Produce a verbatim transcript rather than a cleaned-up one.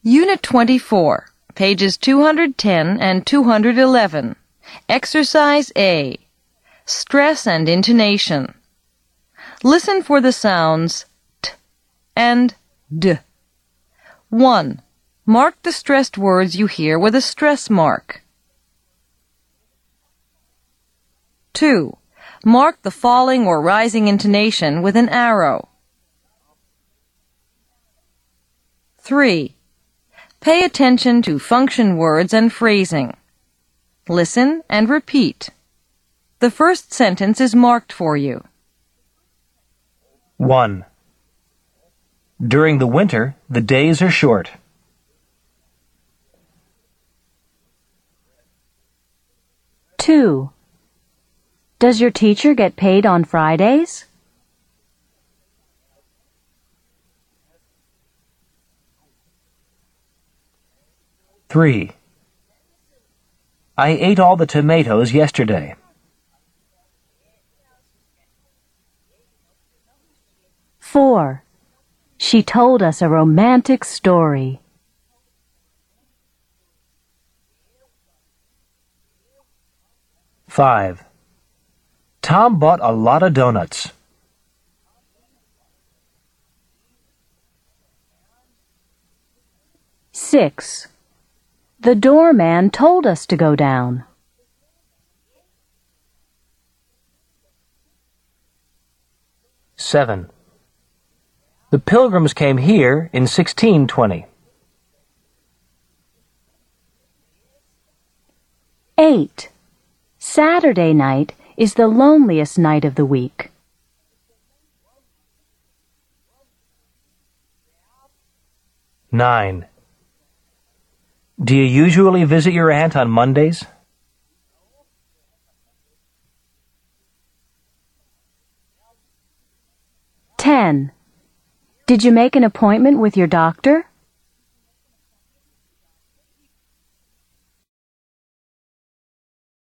Unit twenty-four, pages two hundred ten and two hundred eleven. Exercise A. Stress and intonation. Listen for the sounds t and d. one. Mark the stressed words you hear with a stress mark. two. Mark the falling or rising intonation with an arrow. three. Pay attention to function words and phrasing. Listen and repeat. The first sentence is marked for you. one. During the winter, the days are short. two. Does your teacher get paid on Fridays? three. I ate all the tomatoes yesterday. four. She told us a romantic story. five. Tom bought a lot of donuts. six. The doorman told us to go down. seven. The Pilgrims came here in sixteen twenty. eight. Saturday night is the loneliest night of the week. nine. Do you usually visit your aunt on Mondays? ten. Did you make an appointment with your doctor?